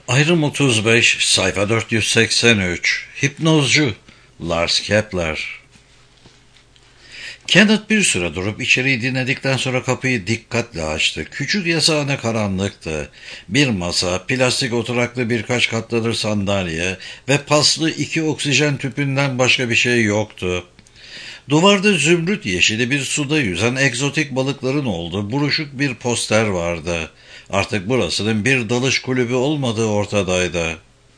Ayrım 35, sayfa 483. Hipnozcu Lars Kepler. Kenneth bir süre durup içeriği dinledikten sonra kapıyı dikkatle açtı. Küçük yatağına karanlıktı. Bir masa, plastik oturaklı birkaç katlanır sandalye ve paslı 2 oksijen tüpünden başka bir şey yoktu. Duvarda zümrüt yeşili bir suda yüzen egzotik balıkların olduğu buruşuk bir poster vardı. Artık burasının bir dalış kulübü olmadığı ortadaydı.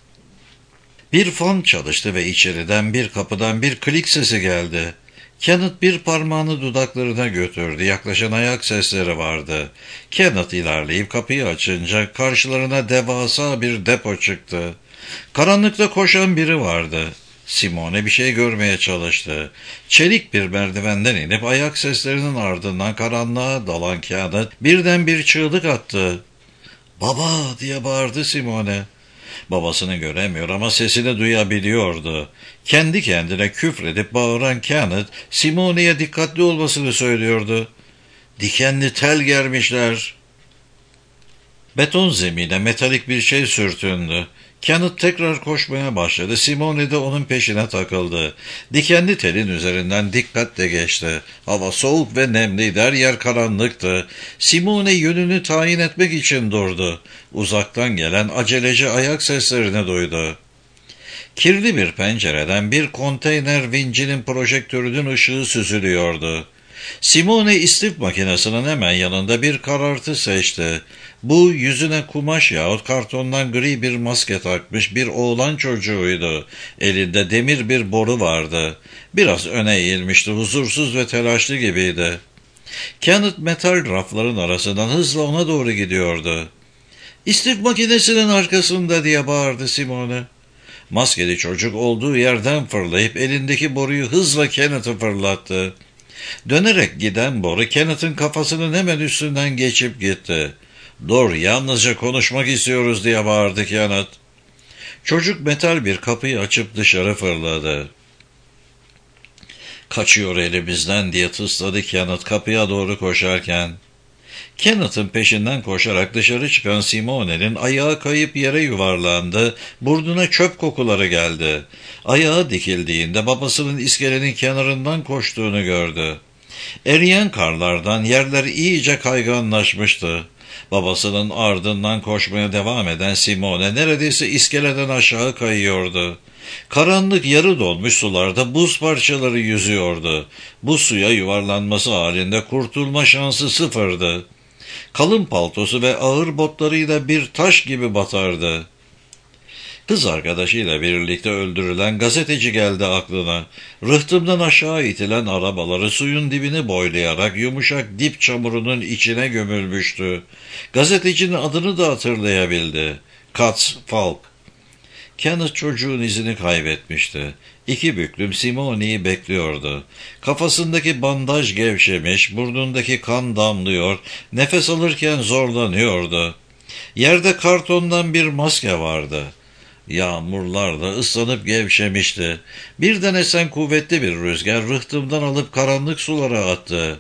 Bir fan çalıştı ve içeriden bir kapıdan bir klik sesi geldi. Kenneth bir parmağını dudaklarına götürdü. Yaklaşan ayak sesleri vardı. Kenneth ilerleyip kapıyı açınca karşılarına devasa bir depo çıktı. Karanlıkta koşan biri vardı. Simone bir şey görmeye çalıştı. Çelik bir merdivenden inip ayak seslerinin ardından karanlığa dalan Kenneth birden bir çığlık attı. "Baba!" diye bağırdı Simone. Babasını göremiyor ama sesini duyabiliyordu. Kendi kendine küfredip bağıran Kenneth, Simone'ye dikkatli olmasını söylüyordu. "Dikenli tel germişler." Beton zemine metalik bir şey sürtündü. Kenneth tekrar koşmaya başladı. Simone de onun peşine takıldı. Dikenli telin üzerinden dikkatle geçti. Hava soğuk ve nemliydi, her yer karanlıktı. Simone yönünü tayin etmek için durdu. Uzaktan gelen aceleci ayak seslerini duydu. Kirli bir pencereden bir konteyner vincinin projektörünün ışığı süzülüyordu. Simone istif makinesinin hemen yanında bir karartı seçti. Bu yüzüne kumaş yahut kartondan gri bir maske takmış bir oğlan çocuğuydu. Elinde demir bir boru vardı. Biraz öne eğilmişti, huzursuz ve telaşlı gibiydi. Kenneth metal rafların arasından hızla ona doğru gidiyordu. "İstif makinesinin arkasında!" diye bağırdı Simone. Maskeli çocuk olduğu yerden fırlayıp elindeki boruyu hızla Kenneth'e fırlattı. Dönerek giden boru Kenneth'in kafasının hemen üstünden geçip gitti. "Dur, yalnızca konuşmak istiyoruz!" diye bağırdı Kenneth. Çocuk metal bir kapıyı açıp dışarı fırladı. "Kaçıyor elimizden!" diye tısladı Kenneth kapıya doğru koşarken. Kenneth'ın peşinden koşarak dışarı çıkan Simone'nin ayağı kayıp yere yuvarlandı, burnuna çöp kokuları geldi. Ayağı dikildiğinde babasının iskelenin kenarından koştuğunu gördü. Eriyen karlardan yerler iyice kayganlaşmıştı. Babasının ardından koşmaya devam eden Simone neredeyse iskeleden aşağı kayıyordu. Karanlık yarı dolmuş sularda buz parçaları yüzüyordu. Bu suya yuvarlanması halinde kurtulma şansı sıfırdı. Kalın paltosu ve ağır botlarıyla bir taş gibi batardı. Kız arkadaşıyla birlikte öldürülen gazeteci geldi aklına. Rıhtımdan aşağı itilen arabaları suyun dibini boylayarak yumuşak dip çamurunun içine gömülmüştü. Gazetecinin adını da hatırlayabildi. Katz Falk. Kenneth çocuğun izini kaybetmişti. İki büklüm Simone'yi bekliyordu. Kafasındaki bandaj gevşemiş, burnundaki kan damlıyor, nefes alırken zorlanıyordu. Yerde kartondan bir maske vardı. Yağmurlarla ıslanıp gevşemişti. Birden esen kuvvetli bir rüzgar rıhtımdan alıp karanlık sulara attı.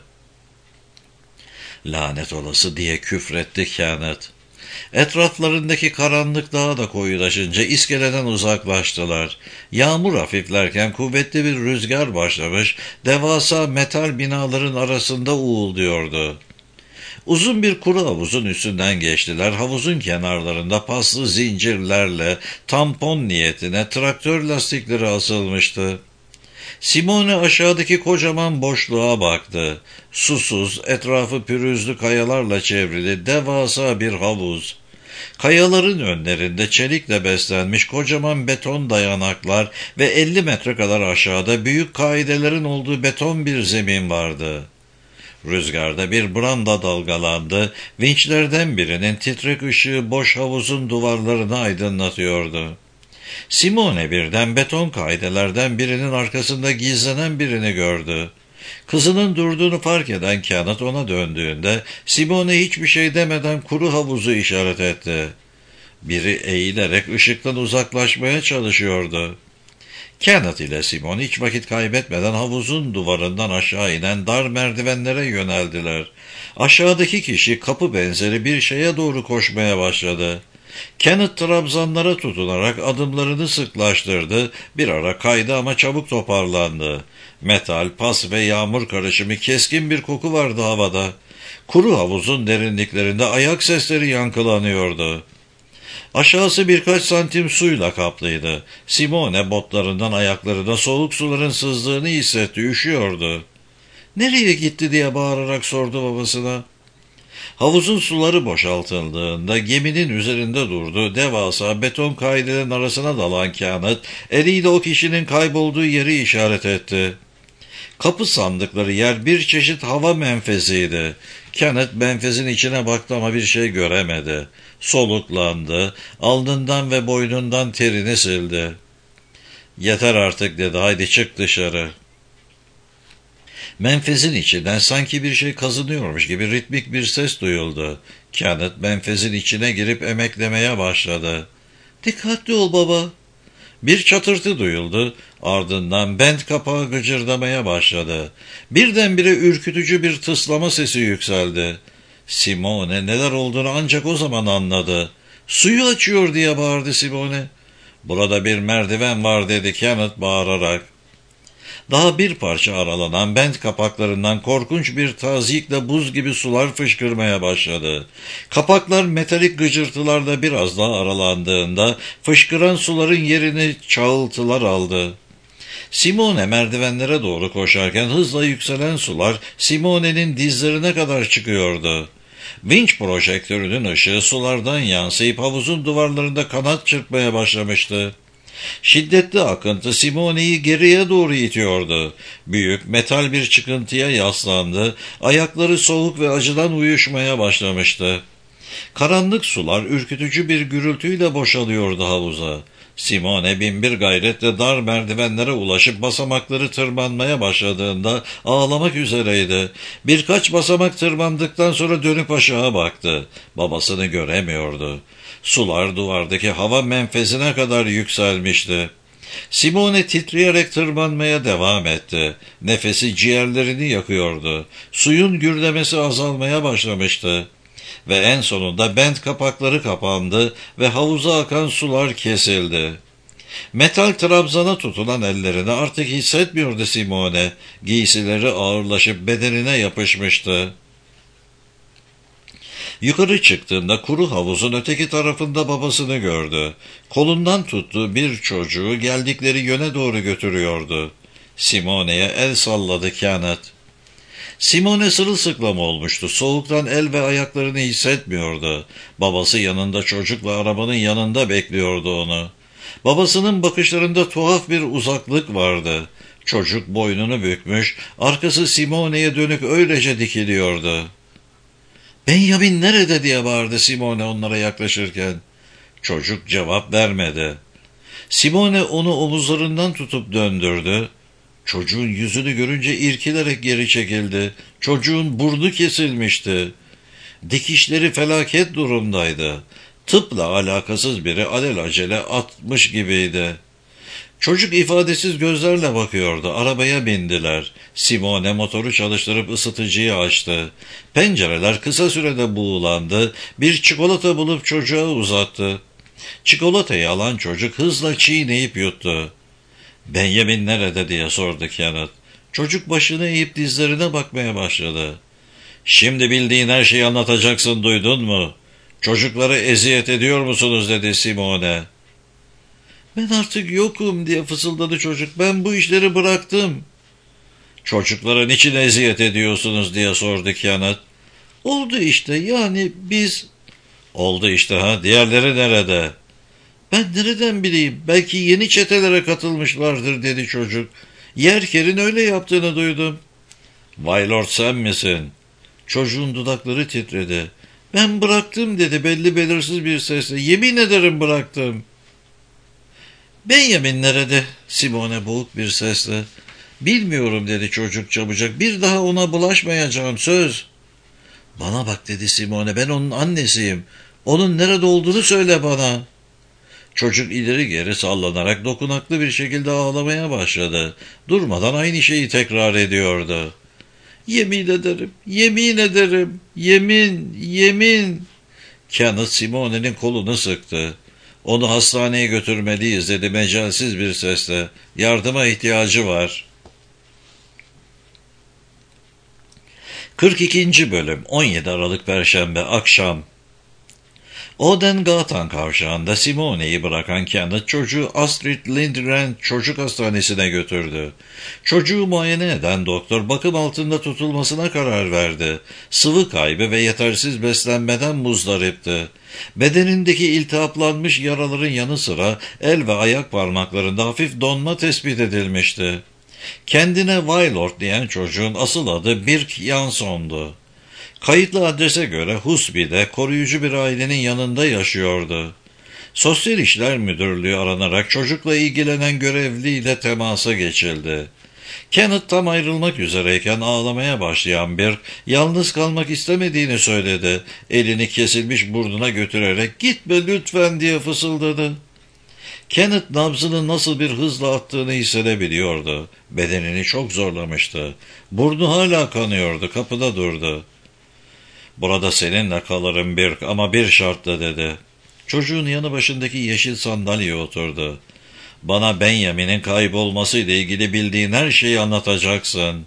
"Lanet olası!" diye küfretti Kenneth. Etraflarındaki karanlık daha da koyulaşınca iskeleden uzaklaştılar. Yağmur hafiflerken kuvvetli bir rüzgar başlamış, devasa metal binaların arasında uğulduyordu. Uzun bir kuru havuzun üstünden geçtiler. Havuzun kenarlarında paslı zincirlerle tampon niyetine traktör lastikleri asılmıştı. Simone aşağıdaki kocaman boşluğa baktı. Susuz, etrafı pürüzlü kayalarla çevrili devasa bir havuz. Kayaların önlerinde çelikle beslenmiş kocaman beton dayanaklar ve 50 metre kadar aşağıda büyük kaidelerin olduğu beton bir zemin vardı. Rüzgarda bir branda dalgalandı, vinçlerden birinin titrek ışığı boş havuzun duvarlarını aydınlatıyordu. Simone birden beton kaidelerden birinin arkasında gizlenen birini gördü. Kızının durduğunu fark eden Kenneth ona döndüğünde Simone hiçbir şey demeden kuru havuzu işaret etti. Biri eğilerek ışıktan uzaklaşmaya çalışıyordu. Kenneth ile Simone hiç vakit kaybetmeden havuzun duvarından aşağı inen dar merdivenlere yöneldiler. Aşağıdaki kişi kapı benzeri bir şeye doğru koşmaya başladı. Kenneth trabzanlara tutunarak adımlarını sıklaştırdı. Bir ara kaydı ama çabuk toparlandı. Metal, pas ve yağmur karışımı keskin bir koku vardı havada. Kuru havuzun derinliklerinde ayak sesleri yankılanıyordu. Aşağısı birkaç santim suyla kaplıydı. Simone botlarından ayaklarına soğuk suların sızdığını hissetti, üşüyordu. "Nereye gitti?" diye bağırarak sordu babasına. Havuzun suları boşaltıldığında geminin üzerinde durdu. Devasa beton kaydelerin arasına dalan Kenneth, eliyle o kişinin kaybolduğu yeri işaret etti. Kapı sandıkları yer bir çeşit hava menfeziydi. Kenneth menfezin içine baktı ama bir şey göremedi. Soluklandı, alnından ve boynundan terini sildi. "Yeter artık," dedi, "haydi çık dışarı." Menfezin içinden sanki bir şey kazınıyormuş gibi ritmik bir ses duyuldu. Kenneth menfezin içine girip emeklemeye başladı. "Dikkatli ol baba." Bir çatırtı duyuldu, ardından bent kapağı gıcırdamaya başladı. Birdenbire ürkütücü bir tıslama sesi yükseldi. Simone neler olduğunu ancak o zaman anladı. "Suyu açıyor," diye bağırdı Simone. "Burada bir merdiven var," dedi Kenneth bağırarak. Daha bir parça aralanan bent kapaklarından korkunç bir tazikle buz gibi sular fışkırmaya başladı. Kapaklar metalik gıcırtılarla biraz daha aralandığında fışkıran suların yerini çağıltılar aldı. Simone merdivenlere doğru koşarken hızla yükselen sular Simone'nin dizlerine kadar çıkıyordu. Vinç projektörünün ışığı sulardan yansıyıp havuzun duvarlarında kanat çırpmaya başlamıştı. Şiddetli akıntı Simone'yi geriye doğru itiyordu. Büyük metal bir çıkıntıya yaslandı, ayakları soğuk ve acıdan uyuşmaya başlamıştı. Karanlık sular ürkütücü bir gürültüyle boşalıyordu havuza. Simone binbir gayretle dar merdivenlere ulaşıp basamakları tırmanmaya başladığında ağlamak üzereydi. Birkaç basamak tırmandıktan sonra dönüp aşağı baktı. Babasını göremiyordu. Sular duvardaki hava menfezine kadar yükselmişti. Simone titreyerek tırmanmaya devam etti. Nefesi ciğerlerini yakıyordu. Suyun gürlemesi azalmaya başlamıştı. Ve en sonunda bent kapakları kapandı ve havuza akan sular kesildi. Metal trabzana tutulan ellerini artık hissetmiyordu Simone. Giysileri ağırlaşıp bedenine yapışmıştı. Yukarı çıktığında kuru havuzun öteki tarafında babasını gördü. Kolundan tuttuğu bir çocuğu geldikleri yöne doğru götürüyordu. Simone'ye el salladı Kenneth. Simone sırılsıklam olmuştu. Soğuktan el ve ayaklarını hissetmiyordu. Babası yanında çocukla arabanın yanında bekliyordu onu. Babasının bakışlarında tuhaf bir uzaklık vardı. Çocuk boynunu bükmüş, arkası Simone'ye dönük öylece dikiliyordu. "Benjamin nerede?" diye bağırdı Simone onlara yaklaşırken. Çocuk cevap vermedi. Simone onu omuzlarından tutup döndürdü. Çocuğun yüzünü görünce irkilerek geri çekildi. Çocuğun burnu kesilmişti. Dikişleri felaket durumdaydı. Tıpla alakasız biri alelacele atmış gibiydi. Çocuk ifadesiz gözlerle bakıyordu. Arabaya bindiler. Simone motoru çalıştırıp ısıtıcıyı açtı. Pencereler kısa sürede buğulandı. Bir çikolata bulup çocuğa uzattı. Çikolatayı alan çocuk hızla çiğneyip yuttu. "Benjamin nerede?" diye sordu Kenneth. Çocuk başını eğip dizlerine bakmaya başladı. "Şimdi bildiğin her şeyi anlatacaksın, duydun mu? Çocukları eziyet ediyor musunuz?" dedi Simone. "Ben artık yokum," diye fısıldadı çocuk. "Ben bu işleri bıraktım." "Çocuklara niçin eziyet ediyorsunuz?" diye sordu Kenneth. "Oldu işte, yani biz..." "Oldu işte ha, diğerleri nerede?" "Ben nereden bileyim, belki yeni çetelere katılmışlardır," dedi çocuk. "Yerker'in öyle yaptığını duydum." "Waylord sen misin?" Çocuğun dudakları titredi. "Ben bıraktım," dedi belli belirsiz bir sesle. "Yemin ederim bıraktım." "Benjamin nerede?" Simone boğuk bir sesle. "Bilmiyorum," dedi çocuk çabucak. "Bir daha ona bulaşmayacağım, söz." "Bana bak," dedi Simone, "ben onun annesiyim. Onun nerede olduğunu söyle bana." Çocuk ileri geri sallanarak dokunaklı bir şekilde ağlamaya başladı. Durmadan aynı şeyi tekrar ediyordu. "Yemin ederim, yemin ederim, yemin, yemin." Kenneth Simone'nin kolunu sıktı. Onu hastaneye götürmeliyiz dedi mecalsiz bir sesle. Yardıma ihtiyacı var. 42. Bölüm 17 Aralık Perşembe akşam. Oden-Gatan kavşağında Simone'yi bırakan Kenneth çocuğu Astrid Lindgren çocuk hastanesine götürdü. Çocuğu muayene eden doktor bakım altında tutulmasına karar verdi. Sıvı kaybı ve yetersiz beslenmeden muzdaripti. Bedenindeki iltihaplanmış yaraların yanı sıra el ve ayak parmaklarında hafif donma tespit edilmişti. Kendine Waylord diyen çocuğun asıl adı Birk Jansson'du. Kayıtlı adrese göre Husby'de koruyucu bir ailenin yanında yaşıyordu. Sosyal İşler Müdürlüğü aranarak çocukla ilgilenen görevliyle temasa geçildi. Kenneth tam ayrılmak üzereyken ağlamaya başlayan Birk, yalnız kalmak istemediğini söyledi. Elini kesilmiş burnuna götürerek "Gitme lütfen" diye fısıldadı. Kenneth nabzının nasıl bir hızla attığını hissedebiliyordu. Bedenini çok zorlamıştı. Burnu hala kanıyordu, kapıda durdu. "Burada seninle kalırım Birk ama bir şartla" dedi. Çocuğun yanı başındaki yeşil sandalyeye oturdu. "Bana Benjamin'in kaybolmasıyla ilgili bildiğin her şeyi anlatacaksın."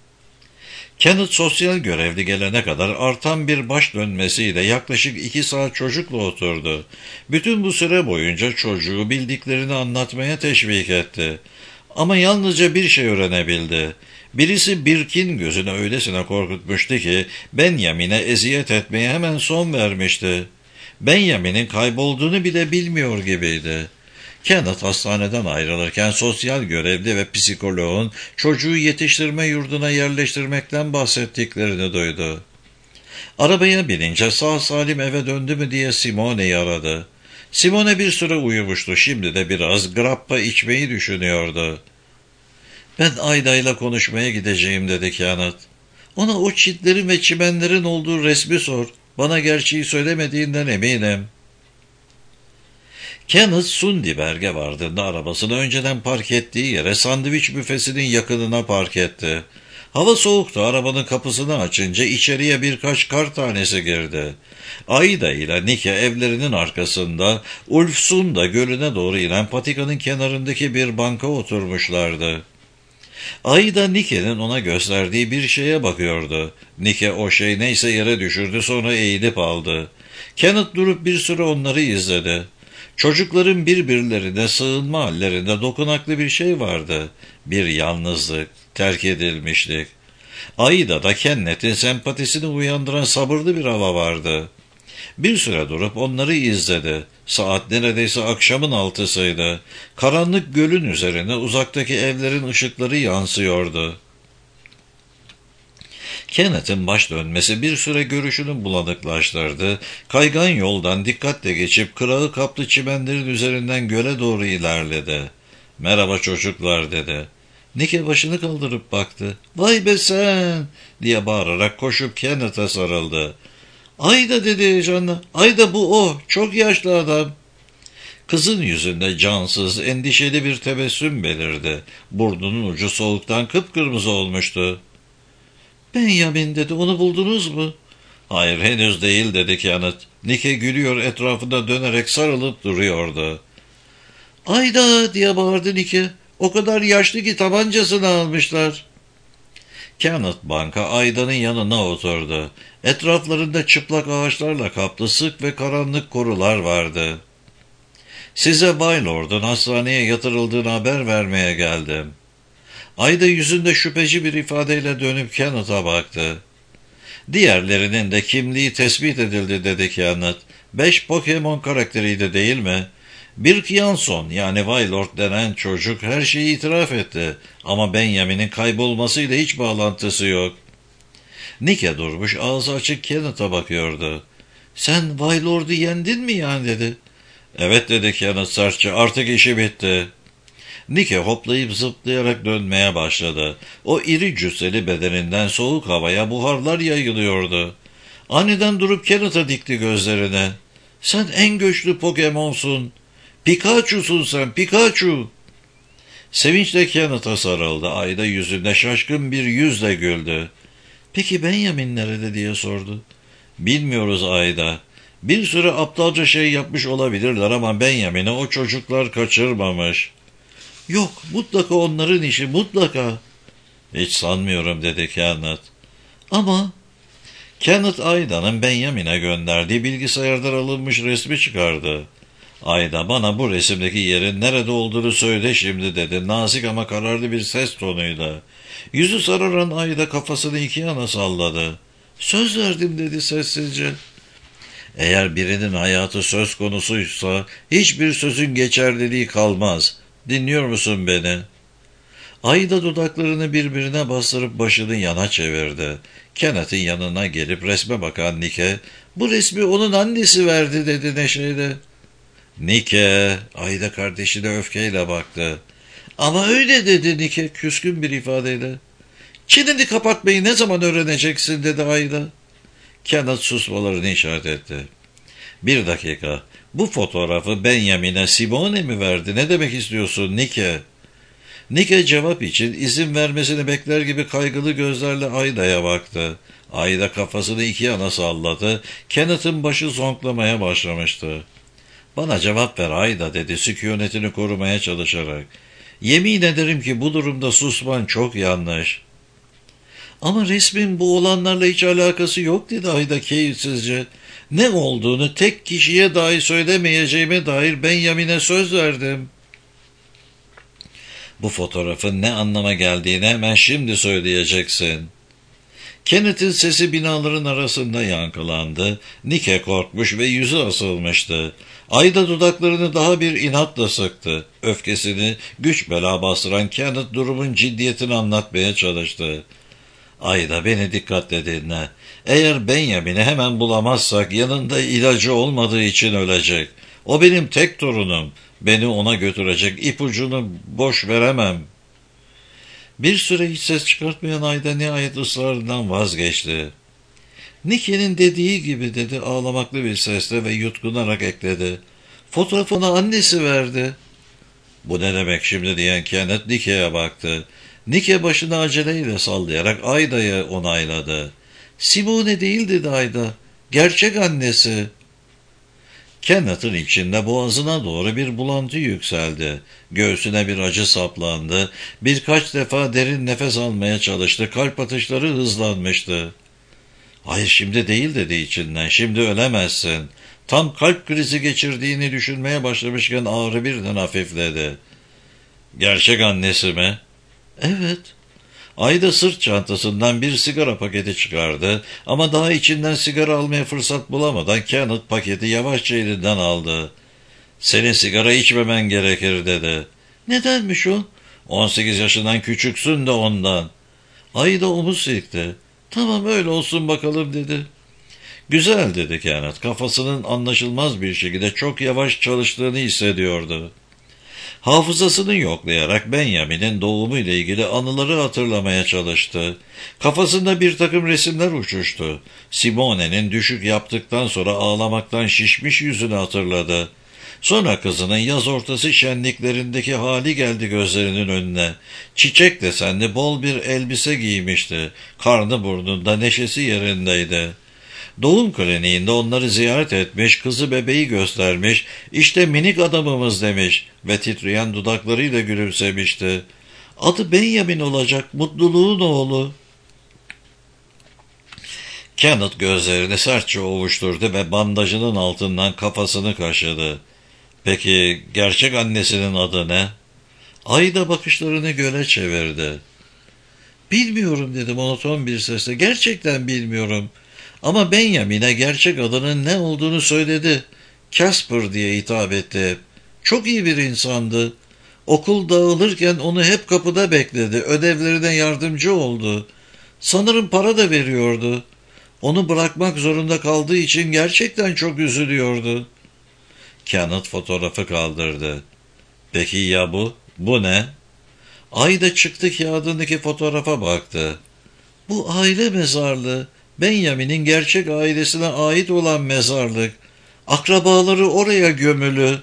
Kenneth sosyal görevli gelene kadar artan bir baş dönmesiyle yaklaşık 2 saat çocukla oturdu. Bütün bu süre boyunca çocuğu bildiklerini anlatmaya teşvik etti. Ama yalnızca bir şey öğrenebildi. Birisi Birk'in gözünü öylesine korkutmuştu ki Benjamin'e eziyet etmeye hemen son vermişti. Benjamin'in kaybolduğunu bile bilmiyor gibiydi. Kenneth hastaneden ayrılırken sosyal görevli ve psikoloğun çocuğu yetiştirme yurduna yerleştirmekten bahsettiklerini duydu. Arabaya binince sağ salim eve döndü mü diye Simone'yi aradı. Simone bir süre uyumuştu, şimdi de biraz grappa içmeyi düşünüyordu. "Ben Ayda'yla konuşmaya gideceğim" dedi Kenneth. "Ona o çitlerin ve çimenlerin olduğu resmi sor. Bana gerçeği söylemediğinden eminim." Kenneth Sundiberg'e vardığında arabasını önceden park ettiği yere sandviç büfesinin yakınına park etti. Hava soğuktu, arabanın kapısını açınca içeriye birkaç kar tanesi girdi. Aida ile Nike evlerinin arkasında Ulfsunda gölüne doğru inen patikanın kenarındaki bir banka oturmuşlardı. Aida Nike'nin ona gösterdiği bir şeye bakıyordu. Nike o şey neyse yere düşürdü, sonra eğilip aldı. Kenneth durup bir süre onları izledi. Çocukların birbirlerine sığınma hallerinde dokunaklı bir şey vardı. Bir yalnızlık, terk edilmişlik. Aida'da Kenneth'in sempatisini uyandıran sabırlı bir hava vardı. Bir süre durup onları izledi. Saat neredeyse akşamın 6'sıydı. Karanlık gölün üzerine uzaktaki evlerin ışıkları yansıyordu. Kenneth'in baş dönmesi bir süre görüşünü bulanıklaştırdı. Kaygan yoldan dikkatle geçip kırağı kaplı çimenlerin üzerinden göle doğru ilerledi. "Merhaba çocuklar" dedi. Nike başını kaldırıp baktı. "Vay be sen!" diye bağırarak koşup Kenneth'e sarıldı. "Ayda" dedi heyecanla. "Ayda bu o. Çok yaşlı adam." Kızın yüzünde cansız, endişeli bir tebessüm belirdi. Burnunun ucu soğuktan kıpkırmızı olmuştu. "Benjamin" dedi. "Onu buldunuz mu?" "Hayır, henüz değil" dedi Kenneth. Nike gülüyor, etrafında dönerek sarılıp duruyordu. "Ayda" diye bağırdı Nike. "O kadar yaşlı ki tabancasını almışlar." Kenneth banka Ayda'nın yanına oturdu. Etraflarında çıplak ağaçlarla kaplı sık ve karanlık korular vardı. "Size Waylord'un hastaneye yatırıldığını haber vermeye geldim." Ayda yüzünde şüpheci bir ifadeyle dönüp Kenneth'a baktı. "Diğerlerinin de kimliği tespit edildi" dedi Kenneth. 5 Pokemon karakteriydi değil mi? Birk Jansson yani Waylord denen çocuk her şeyi itiraf etti. Ama Benjamin'in kaybolmasıyla hiç bağlantısı yok. Nike durmuş, ağzı açık Kenneth'a bakıyordu. "Sen Waylord'u yendin mi yani?" dedi. "Evet" dedi Kenneth sertçe, "artık işi bitti." Nike hoplayıp zıplayarak dönmeye başladı. O iri cüsseli bedeninden soğuk havaya buharlar yayılıyordu. Aniden durup Kenneth'a dikti gözlerine. "Sen en güçlü Pokemon'sun. Pikachu'sun sen, Pikachu." Sevinçle Kenneth'a sarıldı. Ayda yüzünde şaşkın bir yüzle güldü. "Peki Benjamin nerede?" diye sordu. "Bilmiyoruz Ayda. Bir sürü aptalca şey yapmış olabilirler ama Benjamin'i o çocuklar kaçırmamış. Yok, mutlaka onların işi, mutlaka. Hiç sanmıyorum dedi Kenneth. Ama Kenneth Ayda'nın Benjamin'e gönderdiği bilgisayardan alınmış resmi çıkardı. Ayda bana bu resimdeki yerin nerede olduğunu söyle şimdi dedi. Nazik ama kararlı bir ses tonuyla. Yüzü sararan Ayda kafasını iki yana salladı. Söz verdim dedi sessizce. Eğer birinin hayatı söz konusuysa hiçbir sözün geçerliliği kalmaz. Dinliyor musun beni? Ayda dudaklarını birbirine bastırıp başını yana çevirdi. Kenneth'in yanına gelip resme bakan Nike, bu resmi onun annesi verdi dedi neşeyle. Nike, Ayda kardeşine öfkeyle baktı. Ama öyle dedi Nike küskün bir ifadeyle. Çeneni kapatmayı ne zaman öğreneceksin dedi Ayda. Kenneth susmalarını işaret etti. Bir dakika, bu fotoğrafı Benjamin'e Simone mi verdi? Ne demek istiyorsun Nike? Nike cevap için izin vermesini bekler gibi kaygılı gözlerle Ayda'ya baktı. Ayda kafasını iki yana salladı. Kenneth'in başı zonklamaya başlamıştı. Bana cevap ver Ayda dedi sükunetini korumaya çalışarak. Yemin ederim ki bu durumda susman çok yanlış. Ama resmin bu olanlarla hiç alakası yok dedi Ayda keyifsizce. Ne olduğunu tek kişiye dahi söylemeyeceğime dair Benjamin'e söz verdim. Bu fotoğrafın ne anlama geldiğini hemen şimdi söyleyeceksin. Kenneth'in sesi binaların arasında yankılandı. Nike korkmuş ve yüzü asılmıştı. Ayda dudaklarını daha bir inatla sıktı. Öfkesini güç bela bastıran Kenneth durumun ciddiyetini anlatmaya çalıştı. Ayda beni dikkatle dinle. Eğer Benjamin'i hemen bulamazsak yanında ilacı olmadığı için ölecek. O benim tek torunum. Beni ona götürecek ipucunu boş veremem. Bir süre hiç ses çıkartmayan Ayda nihayet ısrarından vazgeçti. Nicky'nin dediği gibi dedi ağlamaklı bir sesle ve yutkunarak ekledi. Fotoğrafını annesi verdi. Bu ne demek şimdi diyen Kenneth Nicky'ye baktı. Nicky başını aceleyle sallayarak Ayda'yı onayladı. Simone değil dedi Ayda. Gerçek annesi. Kenneth'in içinde boğazına doğru bir bulantı yükseldi. Göğsüne bir acı saplandı. Birkaç defa derin nefes almaya çalıştı. Kalp atışları hızlanmıştı. Hayır şimdi değil dedi içinden. Şimdi ölemezsin. Tam kalp krizi geçirdiğini düşünmeye başlamışken ağrı birden hafifledi. Gerçek annesi mi? Evet. Ayda sırt çantasından bir sigara paketi çıkardı ama daha içinden sigara almaya fırsat bulamadan Kenneth paketi yavaşça elinden aldı. Senin sigara içmemen gerekir dedi. Nedenmiş o? 18 yaşından küçüksün de ondan. Ayda omuz silkti. Tamam öyle olsun bakalım dedi. Güzel dedi Kenneth. Kafasının anlaşılmaz bir şekilde çok yavaş çalıştığını hissediyordu. Hafızasını yoklayarak Benjamin'in doğumu ile ilgili anıları hatırlamaya çalıştı. Kafasında bir takım resimler uçuştu. Simone'nin düşük yaptıktan sonra ağlamaktan şişmiş yüzünü hatırladı. Sonra kızının yaz ortası şenliklerindeki hali geldi gözlerinin önüne. Çiçek desenli bol bir elbise giymişti. Karnı burnunda neşesi yerindeydi. Doğum kliniğinde onları ziyaret etmiş, kızı bebeği göstermiş, işte minik adamımız demiş ve titreyen dudaklarıyla gülümsemişti. Adı Benjamin olacak, mutluluğun oğlu. Kenneth gözlerini sertçe ovuşturdu ve bandajının altından kafasını kaşıdı. Peki gerçek annesinin adı ne? Ayda bakışlarını göle çevirdi. Bilmiyorum dedi monoton bir sesle, gerçekten bilmiyorum. Ama Benjamin'e gerçek adının ne olduğunu söyledi. Casper diye hitap etti. Çok iyi bir insandı. Okul dağılırken onu hep kapıda bekledi. Ödevlerine yardımcı oldu. Sanırım para da veriyordu. Onu bırakmak zorunda kaldığı için gerçekten çok üzülüyordu. Kenneth fotoğrafı kaldırdı. Peki ya bu? Bu ne? Ayda çıktı kağıdındaki fotoğrafa baktı. Bu aile mezarlığı. Benjamin'in gerçek ailesine ait olan mezarlık. Akrabaları oraya gömülü.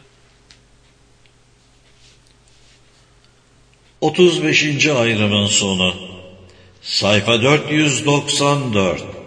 35. ayrımın sonu. Sayfa 494.